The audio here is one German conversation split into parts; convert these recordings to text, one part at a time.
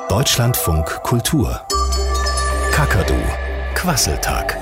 Deutschlandfunk Kultur. Kakadu. Quasseltag.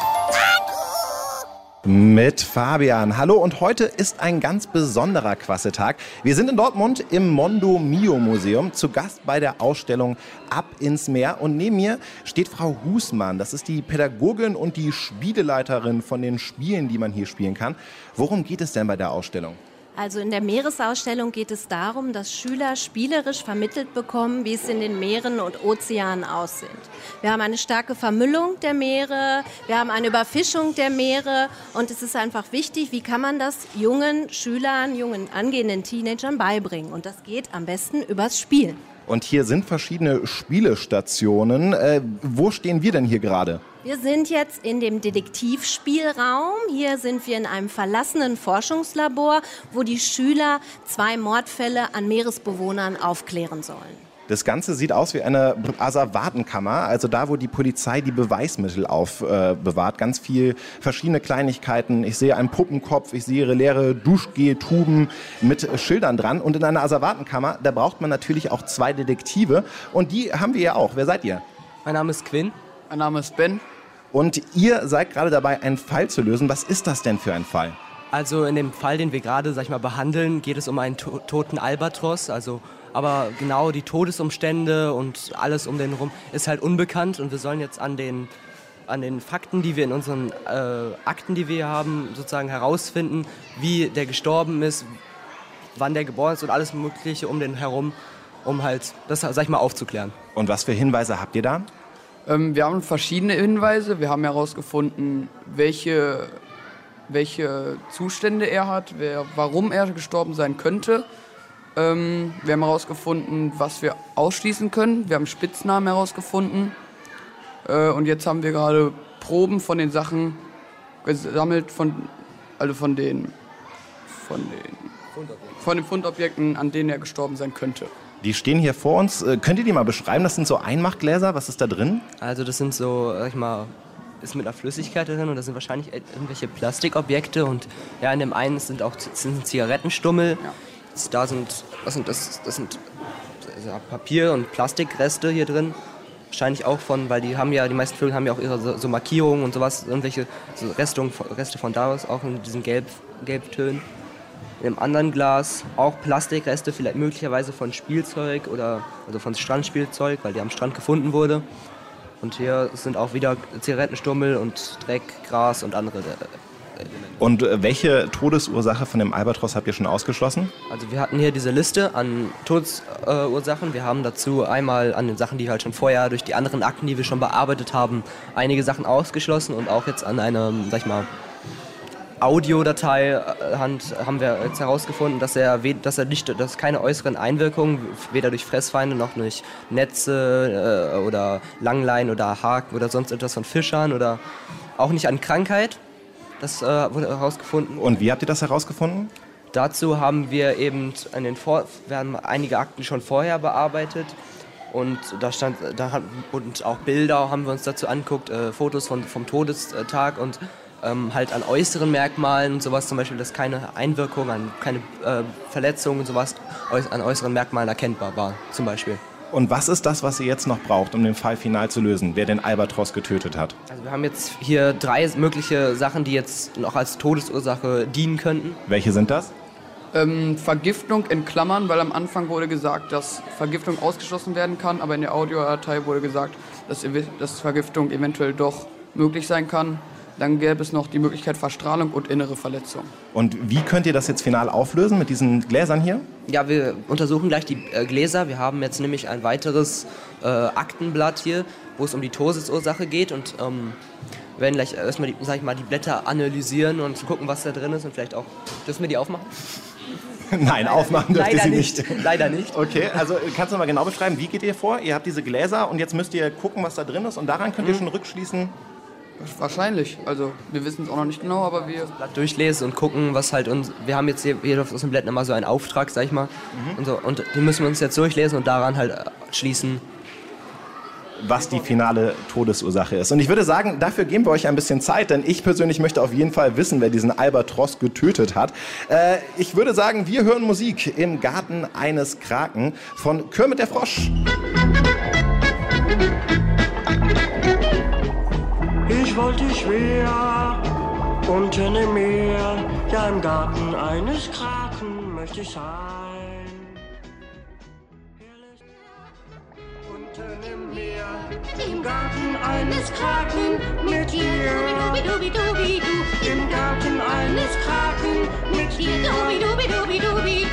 Mit Fabian. Hallo, und heute ist ein ganz besonderer Quasseltag. Wir sind in Dortmund im Mondo Mio Museum zu Gast bei der Ausstellung Ab ins Meer. Und neben mir steht Frau Husmann. Das ist die Pädagogin und die Spieleleiterin von den Spielen, die man hier spielen kann. Worum geht es denn bei der Ausstellung? Also in der Meeresausstellung geht es darum, dass Schüler spielerisch vermittelt bekommen, wie es in den Meeren und Ozeanen aussieht. Wir haben eine starke Vermüllung der Meere, wir haben eine Überfischung der Meere und es ist einfach wichtig, wie kann man das jungen Schülern, jungen angehenden Teenagern beibringen. Und das geht am besten übers Spielen. Und hier sind verschiedene Spielestationen. Wo stehen wir denn hier gerade? Wir sind jetzt in dem Detektivspielraum. Hier sind wir in einem verlassenen Forschungslabor, wo die Schüler 2 Mordfälle an Meeresbewohnern aufklären sollen. Das Ganze sieht aus wie eine Asservatenkammer, also da, wo die Polizei die Beweismittel aufbewahrt. Ganz viel verschiedene Kleinigkeiten. Ich sehe einen Puppenkopf, ich sehe leere Duschgeltuben mit Schildern dran. Und in einer Asservatenkammer, da braucht man natürlich auch 2 Detektive. Und die haben wir ja auch. Wer seid ihr? Mein Name ist Quinn. Mein Name ist Ben. Und ihr seid gerade dabei, einen Fall zu lösen. Was ist das denn für ein Fall? Also in dem Fall, den wir gerade, behandeln, geht es um einen toten Albatros. Aber genau die Todesumstände und alles um den rum ist halt unbekannt. Und wir sollen jetzt an den Fakten, die wir in unseren Akten, die wir hier haben, sozusagen herausfinden, wie der gestorben ist, wann der geboren ist und alles Mögliche um den herum, um halt das, aufzuklären. Und was für Hinweise habt ihr da? Wir haben verschiedene Hinweise. Wir haben herausgefunden, welche Zustände er hat, warum er gestorben sein könnte. Wir haben herausgefunden, was wir ausschließen können. Wir haben Spitznamen herausgefunden. Und jetzt haben wir gerade Proben von den Sachen gesammelt, von den Fundobjekten, an denen er gestorben sein könnte. Die stehen hier vor uns. Könnt ihr die mal beschreiben? Das sind so Einmachgläser. Was ist da drin? Also das sind so, ist mit einer Flüssigkeit drin und das sind wahrscheinlich irgendwelche Plastikobjekte und ja, in dem einen sind Zigarettenstummel. Ja. Das sind Papier- und Plastikreste hier drin. Wahrscheinlich auch weil die meisten Vögel haben ja auch ihre so Markierungen und sowas, irgendwelche so Reste von da aus, auch in diesen Gelbtönen. In einem anderen Glas auch Plastikreste, vielleicht möglicherweise von Spielzeug also von Strandspielzeug, weil die am Strand gefunden wurde. Und hier sind auch wieder Zigarettenstummel und Dreck, Gras und andere Elemente. Und welche Todesursache von dem Albatros habt ihr schon ausgeschlossen? Also wir hatten hier diese Liste an Todesursachen. Wir haben dazu einmal an den Sachen, die halt schon vorher durch die anderen Akten, die wir schon bearbeitet haben, einige Sachen ausgeschlossen und auch jetzt an einer, Audiodatei haben wir jetzt herausgefunden, dass keine äußeren Einwirkungen, weder durch Fressfeinde noch durch Netze oder Langleinen oder Haken oder sonst etwas von Fischern oder auch nicht an Krankheit. Das wurde herausgefunden. Und wie habt ihr das herausgefunden? Dazu haben wir eben wir haben einige Akten schon vorher bearbeitet und und auch Bilder haben wir uns dazu angeguckt, Fotos vom Todestag und halt an äußeren Merkmalen und sowas, zum Beispiel, dass keine Einwirkung, keine Verletzungen und sowas an äußeren Merkmalen erkennbar war, zum Beispiel. Und was ist das, was ihr jetzt noch braucht, um den Fall final zu lösen, wer den Albatros getötet hat? Also wir haben jetzt hier 3 mögliche Sachen, die jetzt noch als Todesursache dienen könnten. Welche sind das? Vergiftung in Klammern, weil am Anfang wurde gesagt, dass Vergiftung ausgeschlossen werden kann, aber in der Audiodatei wurde gesagt, dass Vergiftung eventuell doch möglich sein kann. Dann gäbe es noch die Möglichkeit Verstrahlung und innere Verletzung. Und wie könnt ihr das jetzt final auflösen mit diesen Gläsern hier? Ja, wir untersuchen gleich die Gläser. Wir haben jetzt nämlich ein weiteres Aktenblatt hier, wo es um die Todesursache geht und werden gleich erstmal die Blätter analysieren und gucken, was da drin ist und vielleicht auch... Dürfen wir die aufmachen? Nein, aufmachen dürft ihr sie nicht. Leider nicht. Okay, also kannst du mal genau beschreiben, wie geht ihr vor? Ihr habt diese Gläser und jetzt müsst ihr gucken, was da drin ist und daran könnt ihr schon rückschließen... Wahrscheinlich. Also wir wissen es auch noch nicht genau, aber wir... Das Blatt durchlesen und gucken, was halt uns... Wir haben jetzt hier auf unseren Blättern immer so einen Auftrag, und den müssen wir uns jetzt durchlesen und daran halt schließen, was die finale Todesursache ist. Und ich würde sagen, dafür geben wir euch ein bisschen Zeit, denn ich persönlich möchte auf jeden Fall wissen, wer diesen Albatros getötet hat. Ich würde sagen, wir hören Musik im Garten eines Kraken von Kermit der Frosch. Ich wollte schwer unten im Meer, ja im Garten eines Kraken möchte ich sein. Unten im Meer, im Garten eines Kraken mit dir. Im Garten eines Kraken mit dir. Im Garten eines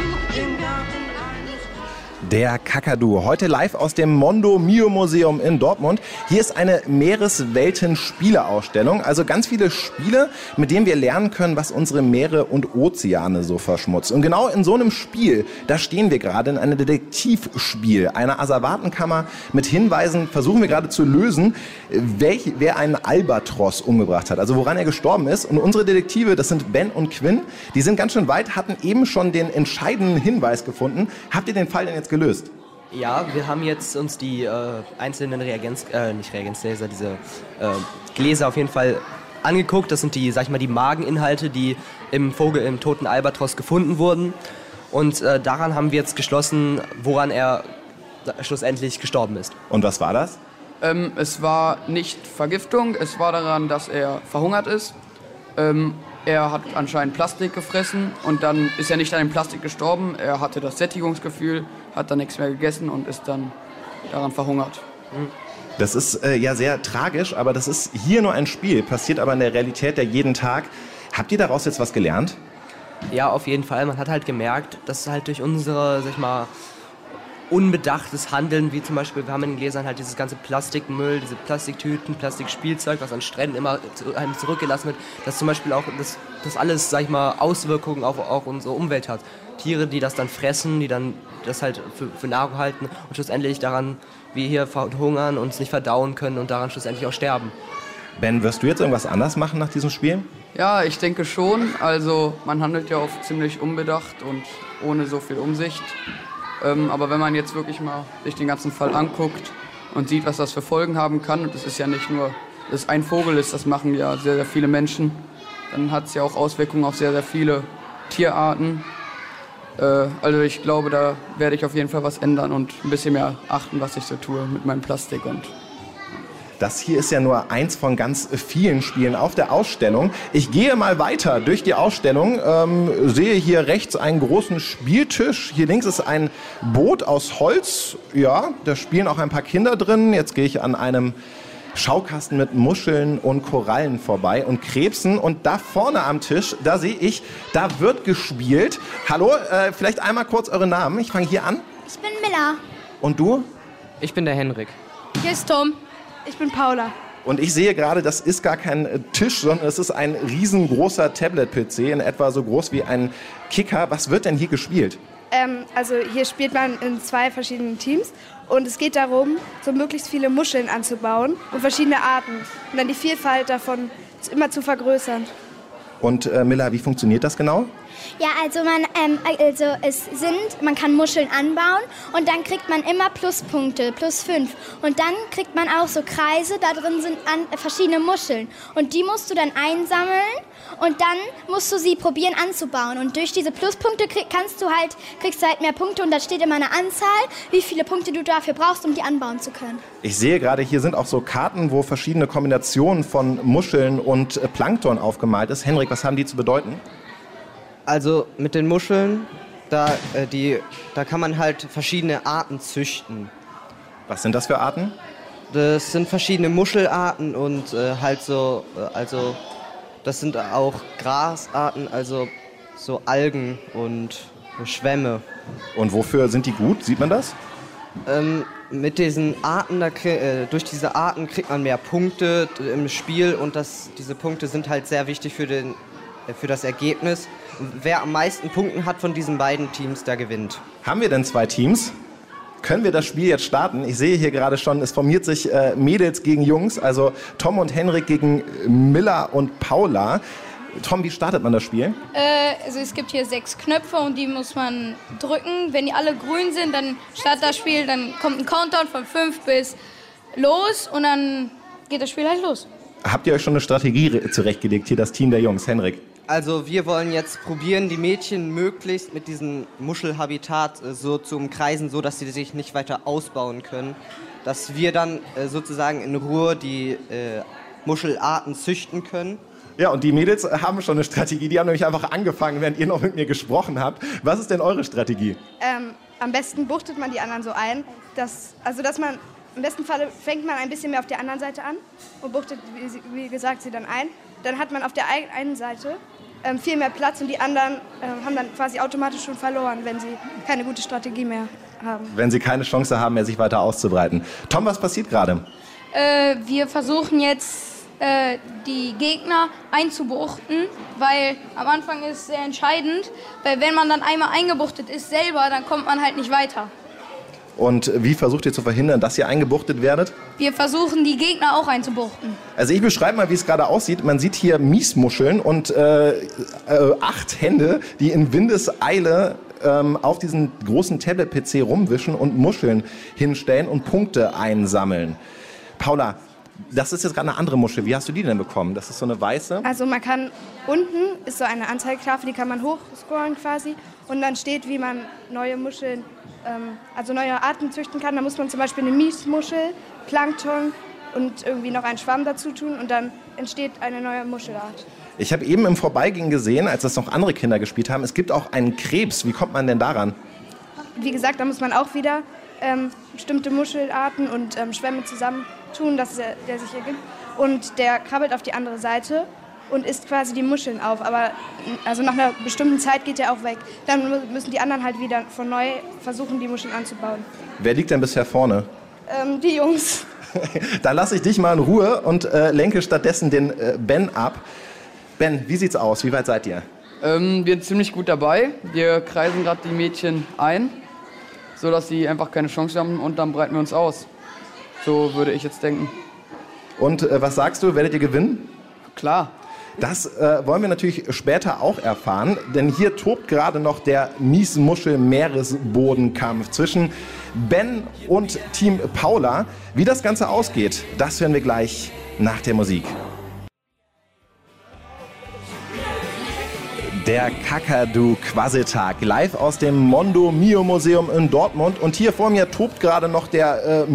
Der Kakadu, heute live aus dem Mondo Mio Museum in Dortmund. Hier ist eine Meereswelten-Spieleausstellung, also ganz viele Spiele, mit denen wir lernen können, was unsere Meere und Ozeane so verschmutzen. Und genau in so einem Spiel, da stehen wir gerade in einem Detektivspiel, einer Asservatenkammer mit Hinweisen, versuchen wir gerade zu lösen, wer einen Albatros umgebracht hat, also woran er gestorben ist. Und unsere Detektive, das sind Ben und Quinn, die sind ganz schön weit, hatten eben schon den entscheidenden Hinweis gefunden. Habt ihr den Fall denn jetzt gelöst? Ja, wir haben jetzt uns die einzelnen Reagenzgläser, diese Gläser auf jeden Fall angeguckt. Das sind die, sag ich mal, die Mageninhalte, die im toten Albatros gefunden wurden. Und daran haben wir jetzt geschlossen, woran er schlussendlich gestorben ist. Und was war das? Es war nicht Vergiftung, es war daran, dass er verhungert ist. Er hat anscheinend Plastik gefressen und dann ist er nicht an dem Plastik gestorben. Er hatte das Sättigungsgefühl, hat dann nichts mehr gegessen und ist dann daran verhungert. Das ist ja sehr tragisch, aber das ist hier nur ein Spiel, passiert aber in der Realität ja jeden Tag. Habt ihr daraus jetzt was gelernt? Ja, auf jeden Fall. Man hat halt gemerkt, dass halt durch unsere, sag ich mal, unbedachtes Handeln, wie zum Beispiel, wir haben in den Gläsern halt dieses ganze Plastikmüll, diese Plastiktüten, Plastikspielzeug, was an Stränden immer einem zurückgelassen wird, dass zum Beispiel auch das alles, sag ich mal, Auswirkungen auf auch unsere Umwelt hat. Tiere, die das dann fressen, die dann das halt für Nahrung halten und schlussendlich daran, wir hier verhungern, uns nicht verdauen können und daran schlussendlich auch sterben. Ben, wirst du jetzt irgendwas anders machen nach diesem Spiel? Ja, ich denke schon. Also man handelt ja oft ziemlich unbedacht und ohne so viel Umsicht. Aber wenn man jetzt wirklich mal sich den ganzen Fall anguckt und sieht, was das für Folgen haben kann, und das ist ja nicht nur, dass ein Vogel ist, das machen ja sehr, sehr viele Menschen, dann hat es ja auch Auswirkungen auf sehr, sehr viele Tierarten. Also ich glaube, da werde ich auf jeden Fall was ändern und ein bisschen mehr achten, was ich so tue mit meinem Plastik. Und das hier ist ja nur eins von ganz vielen Spielen auf der Ausstellung. Ich gehe mal weiter durch die Ausstellung, sehe hier rechts einen großen Spieltisch. Hier links ist ein Boot aus Holz. Ja, da spielen auch ein paar Kinder drin. Jetzt gehe ich an einem Schaukasten mit Muscheln und Korallen vorbei und Krebsen. Und da vorne am Tisch, da sehe ich, da wird gespielt. Hallo, vielleicht einmal kurz eure Namen. Ich fange hier an. Ich bin Miller. Und du? Ich bin der Henrik. Hier ist Tom. Ich bin Paula. Und ich sehe gerade, das ist gar kein Tisch, sondern es ist ein riesengroßer Tablet-PC, in etwa so groß wie ein Kicker. Was wird denn hier gespielt? Also hier spielt man in 2 verschiedenen Teams und es geht darum, so möglichst viele Muscheln anzubauen und verschiedene Arten und dann die Vielfalt davon immer zu vergrößern. Und Miller, wie funktioniert das genau? Ja, also man kann Muscheln anbauen und dann kriegt man immer Pluspunkte, +5. Und dann kriegt man auch so Kreise, da drin sind verschiedene Muscheln. Und die musst du dann einsammeln und dann musst du sie probieren anzubauen. Und durch diese Pluspunkte kriegst du halt mehr Punkte und da steht immer eine Anzahl, wie viele Punkte du dafür brauchst, um die anbauen zu können. Ich sehe gerade, hier sind auch so Karten, wo verschiedene Kombinationen von Muscheln und Plankton aufgemalt ist. Henrik, was haben die zu bedeuten? Also mit den Muscheln, da kann man halt verschiedene Arten züchten. Was sind das für Arten? Das sind verschiedene Muschelarten und das sind auch Grasarten, also so Algen und Schwämme. Und wofür sind die gut? Sieht man das? Mit diesen Arten, durch diese Arten kriegt man mehr Punkte im Spiel und diese Punkte sind halt sehr wichtig für das Ergebnis. Wer am meisten Punkten hat von diesen beiden Teams, der gewinnt. Haben wir denn 2 Teams? Können wir das Spiel jetzt starten? Ich sehe hier gerade schon, es formiert sich Mädels gegen Jungs, also Tom und Henrik gegen Miller und Paula. Tom, wie startet man das Spiel? Also es gibt hier 6 Knöpfe und die muss man drücken. Wenn die alle grün sind, dann startet das Spiel, dann kommt ein Countdown von 5 bis los und dann geht das Spiel halt los. Habt ihr euch schon eine Strategie zurechtgelegt, hier das Team der Jungs? Henrik? Also wir wollen jetzt probieren, die Mädchen möglichst mit diesem Muschelhabitat so zu umkreisen, so dass sie sich nicht weiter ausbauen können. Dass wir dann sozusagen in Ruhe die Muschelarten züchten können. Ja, und die Mädels haben schon eine Strategie. Die haben nämlich einfach angefangen, während ihr noch mit mir gesprochen habt. Was ist denn eure Strategie? Am besten buchtet man die anderen so ein, dass man, im besten Fall fängt man ein bisschen mehr auf der anderen Seite an und buchtet, wie gesagt, sie dann ein. Dann hat man auf der einen Seite viel mehr Platz und die anderen haben dann quasi automatisch schon verloren, wenn sie keine gute Strategie mehr haben. Wenn sie keine Chance haben, mehr sich weiter auszubreiten. Tom, was passiert gerade? Wir versuchen jetzt die Gegner einzubuchten, weil am Anfang ist es sehr entscheidend, weil wenn man dann einmal eingebuchtet ist selber, dann kommt man halt nicht weiter. Und wie versucht ihr zu verhindern, dass ihr eingebuchtet werdet? Wir versuchen, die Gegner auch einzubuchten. Also ich beschreibe mal, wie es gerade aussieht. Man sieht hier Miesmuscheln und 8 Hände, die in Windeseile auf diesen großen Tablet-PC rumwischen und Muscheln hinstellen und Punkte einsammeln. Paula, das ist jetzt gerade eine andere Muschel. Wie hast du die denn bekommen? Das ist so eine weiße. Also man kann, unten ist so eine Anzeigetafel, die kann man hochscrollen quasi. Und dann steht, wie man neue Muscheln, also neue Arten züchten kann. Da muss man zum Beispiel eine Miesmuschel, Plankton und irgendwie noch einen Schwamm dazu tun. Und dann entsteht eine neue Muschelart. Ich habe eben im Vorbeigehen gesehen, als das noch andere Kinder gespielt haben, es gibt auch einen Krebs. Wie kommt man denn daran? Wie gesagt, da muss man auch wieder bestimmte Muschelarten und Schwämme zusammen tun, dass der sich ergibt. Und der krabbelt auf die andere Seite und isst quasi die Muscheln auf. Aber also nach einer bestimmten Zeit geht der auch weg. Dann müssen die anderen halt wieder von neu versuchen, die Muscheln anzubauen. Wer liegt denn bisher vorne? Die Jungs. Dann lasse ich dich mal in Ruhe und lenke stattdessen den Ben ab. Ben, wie sieht's aus? Wie weit seid ihr? Wir sind ziemlich gut dabei. Wir kreisen gerade die Mädchen ein, sodass sie einfach keine Chance haben und dann breiten wir uns aus. So würde ich jetzt denken. Und was sagst du, werdet ihr gewinnen? Klar. Das wollen wir natürlich später auch erfahren, denn hier tobt gerade noch der Miesmuschel-Meeresbodenkampf zwischen Ben und Team Paula. Wie das Ganze ausgeht, das hören wir gleich nach der Musik. Der Kakadu-Quasseltag, live aus dem Mondo Mio Museum in Dortmund. Und hier vor mir tobt gerade noch der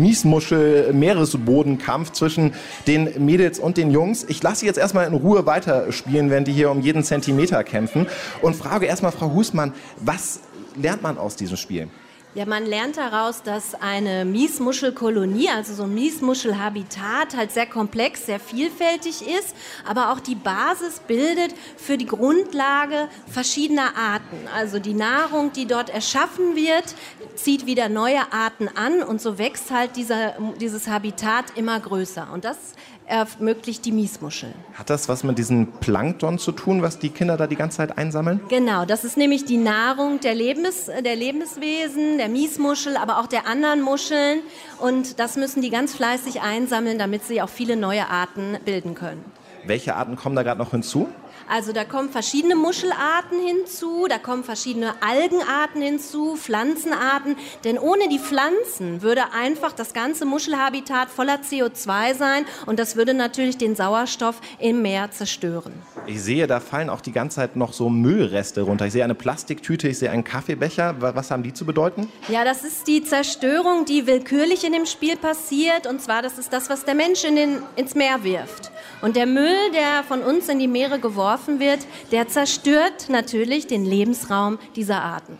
Miesmuschel-Meeresbodenkampf zwischen den Mädels und den Jungs. Ich lasse sie jetzt erstmal in Ruhe weiterspielen, während die hier um jeden Zentimeter kämpfen. Und frage erstmal Frau Husmann, was lernt man aus diesem Spiel? Ja, man lernt daraus, dass eine Miesmuschelkolonie, also so ein Miesmuschelhabitat, halt sehr komplex, sehr vielfältig ist, aber auch die Basis bildet für die Grundlage verschiedener Arten. Also die Nahrung, die dort erschaffen wird, zieht wieder neue Arten an und so wächst halt dieses Habitat immer größer. Und das ermöglicht die Miesmuscheln. Hat das was mit diesem Plankton zu tun, was die Kinder da die ganze Zeit einsammeln? Genau, das ist nämlich die Nahrung der Lebenswesen, der Miesmuschel, aber auch der anderen Muscheln. Und das müssen die ganz fleißig einsammeln, damit sie auch viele neue Arten bilden können. Welche Arten kommen da gerade noch hinzu? Also da kommen verschiedene Muschelarten hinzu, da kommen verschiedene Algenarten hinzu, Pflanzenarten. Denn ohne die Pflanzen würde einfach das ganze Muschelhabitat voller CO2 sein und das würde natürlich den Sauerstoff im Meer zerstören. Ich sehe, da fallen auch die ganze Zeit noch so Müllreste runter. Ich sehe eine Plastiktüte, ich sehe einen Kaffeebecher. Was haben die zu bedeuten? Ja, das ist die Zerstörung, die willkürlich in dem Spiel passiert. Und zwar, das ist das, was der Mensch ins Meer wirft. Und der Müll, der von uns in die Meere geworfen wird, der zerstört natürlich den Lebensraum dieser Arten.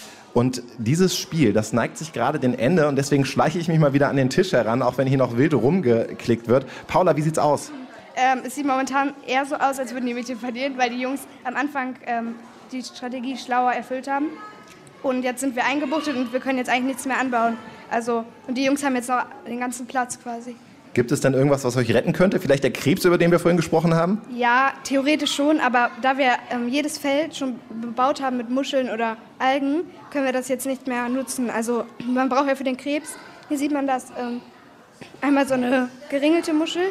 Und dieses Spiel, das neigt sich gerade dem Ende und deswegen schleiche ich mich mal wieder an den Tisch heran, auch wenn hier noch wild rumgeklickt wird. Paula, wie sieht's aus? Es sieht momentan eher so aus, als würden die Mädchen verlieren, weil die Jungs am Anfang die Strategie schlauer erfüllt haben. Und jetzt sind wir eingebuchtet und wir können jetzt eigentlich nichts mehr anbauen. Und die Jungs haben jetzt noch den ganzen Platz quasi. Gibt es denn irgendwas, was euch retten könnte? Vielleicht der Krebs, über den wir vorhin gesprochen haben? Ja, theoretisch schon, aber da wir jedes Feld schon bebaut haben mit Muscheln oder Algen, können wir das jetzt nicht mehr nutzen. Also man braucht ja für den Krebs, hier sieht man das, einmal so eine geringelte Muschel,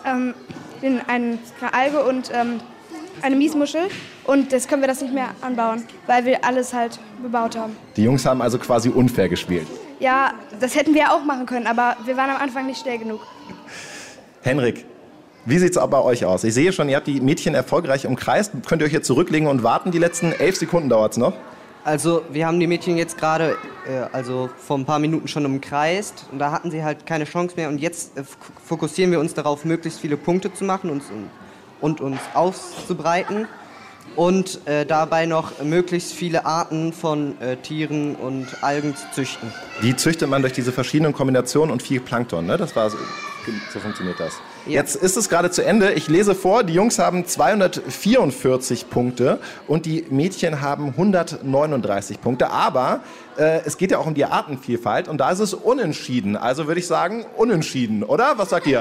eine Alge und eine Miesmuschel. Und das können wir das nicht mehr anbauen, weil wir alles halt bebaut haben. Die Jungs haben also quasi unfair gespielt. ja, das hätten wir auch machen können, aber wir waren am Anfang nicht schnell genug. Henrik, wie sieht es bei euch aus? Ich sehe schon, ihr habt die Mädchen erfolgreich umkreist. Könnt ihr euch jetzt zurücklegen und warten? Die letzten 11 Sekunden dauert es noch. Also wir haben die Mädchen jetzt gerade, vor ein paar Minuten schon umkreist und da hatten sie halt keine Chance mehr und jetzt fokussieren wir uns darauf, möglichst viele Punkte zu machen und uns auszubreiten und dabei noch möglichst viele Arten von Tieren und Algen zu züchten. Die züchtet man durch diese verschiedenen Kombinationen und viel Plankton, ne? Das war so funktioniert das. Ja. Jetzt ist es gerade zu Ende. Ich lese vor, die Jungs haben 244 Punkte und die Mädchen haben 139 Punkte. Aber es geht ja auch um die Artenvielfalt und da ist es unentschieden. Also würde ich sagen, unentschieden, oder? Was sagt ihr?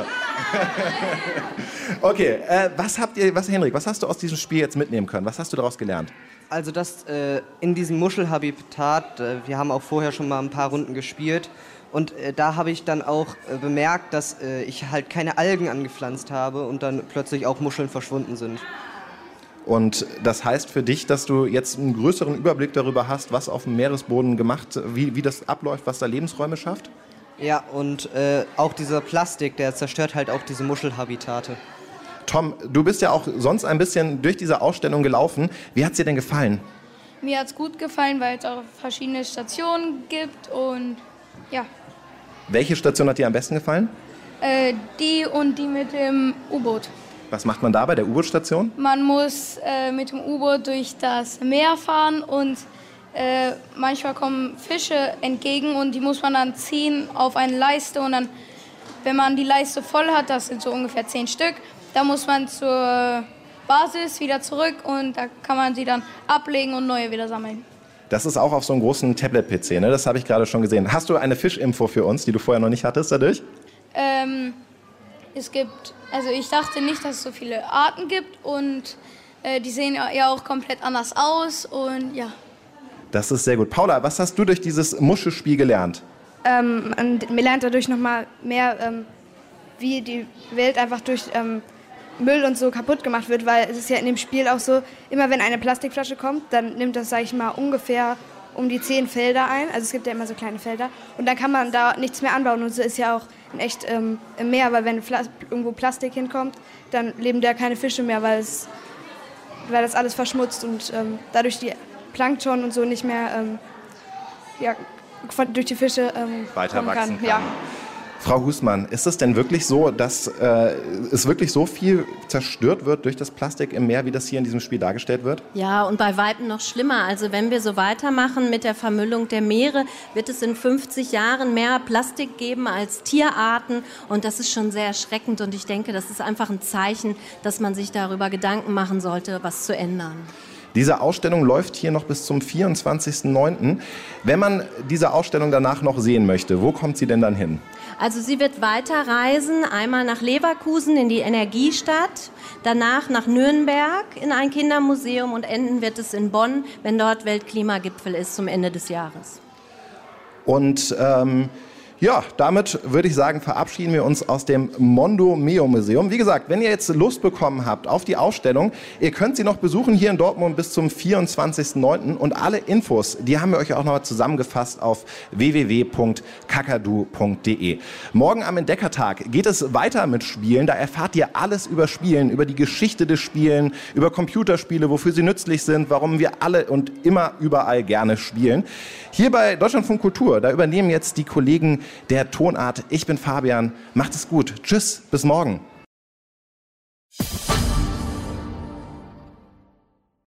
Okay, Henrik, was hast du aus diesem Spiel jetzt mitnehmen können? Was hast du daraus gelernt? Also dass in diesem Muschelhabitat, wir haben auch vorher schon mal ein paar Runden gespielt, und da habe ich dann auch bemerkt, dass ich halt keine Algen angepflanzt habe und dann plötzlich auch Muscheln verschwunden sind. Und das heißt für dich, dass du jetzt einen größeren Überblick darüber hast, was auf dem Meeresboden gemacht, wie das abläuft, was da Lebensräume schafft? Ja, und auch dieser Plastik, der zerstört halt auch diese Muschelhabitate. Tom, du bist ja auch sonst ein bisschen durch diese Ausstellung gelaufen. Wie hat es dir denn gefallen? Mir hat es gut gefallen, weil es auch verschiedene Stationen gibt und ja. Welche Station hat dir am besten gefallen? Die und die mit dem U-Boot. Was macht man da bei der U-Boot-Station? Man muss mit dem U-Boot durch das Meer fahren und manchmal kommen Fische entgegen und die muss man dann ziehen auf eine Leiste und dann, wenn man die Leiste voll hat, das sind so ungefähr 10 Stück, dann muss man zur Basis wieder zurück und da kann man sie dann ablegen und neue wieder sammeln. Das ist auch auf so einem großen Tablet-PC, ne? Das habe ich gerade schon gesehen. Hast du eine Fischinfo für uns, die du vorher noch nicht hattest dadurch? Ich dachte nicht, dass es so viele Arten gibt und die sehen ja auch komplett anders aus und ja. Das ist sehr gut. Paula, was hast du durch dieses Muschelspiel gelernt? Man lernt dadurch nochmal mehr, wie die Welt einfach durch Müll und so kaputt gemacht wird, weil es ist ja in dem Spiel auch so, immer wenn eine Plastikflasche kommt, dann nimmt das, sag ich mal, ungefähr um die 10 Felder ein. Also es gibt ja immer so kleine Felder. Und dann kann man da nichts mehr anbauen. Und so ist ja auch in echt im Meer, weil wenn irgendwo Plastik hinkommt, dann leben da keine Fische mehr, weil das alles verschmutzt und dadurch die Plankton und so nicht mehr durch die Fische weiter kommen wachsen kann. Ja. Frau Husmann, ist es denn wirklich so, dass es wirklich so viel zerstört wird durch das Plastik im Meer, wie das hier in diesem Spiel dargestellt wird? Ja, und bei Weitem noch schlimmer. Also wenn wir so weitermachen mit der Vermüllung der Meere, wird es in 50 Jahren mehr Plastik geben als Tierarten. Und das ist schon sehr erschreckend. Und ich denke, das ist einfach ein Zeichen, dass man sich darüber Gedanken machen sollte, was zu ändern. Diese Ausstellung läuft hier noch bis zum 24.09. Wenn man diese Ausstellung danach noch sehen möchte, wo kommt sie denn dann hin? Also sie wird weiterreisen, einmal nach Leverkusen in die Energiestadt, danach nach Nürnberg in ein Kindermuseum und enden wird es in Bonn, wenn dort Weltklimagipfel ist zum Ende des Jahres. Und damit würde ich sagen, verabschieden wir uns aus dem Mondo Meo Museum. Wie gesagt, wenn ihr jetzt Lust bekommen habt auf die Ausstellung, ihr könnt sie noch besuchen hier in Dortmund bis zum 24.09. Und alle Infos, die haben wir euch auch noch zusammengefasst auf www.kakadu.de. Morgen am Entdeckertag geht es weiter mit Spielen. Da erfahrt ihr alles über Spielen, über die Geschichte des Spielen, über Computerspiele, wofür sie nützlich sind, warum wir alle und immer überall gerne spielen. Hier bei Deutschlandfunk Kultur, da übernehmen jetzt die Kollegen der Tonart. Ich bin Fabian. Macht es gut. Tschüss, bis morgen.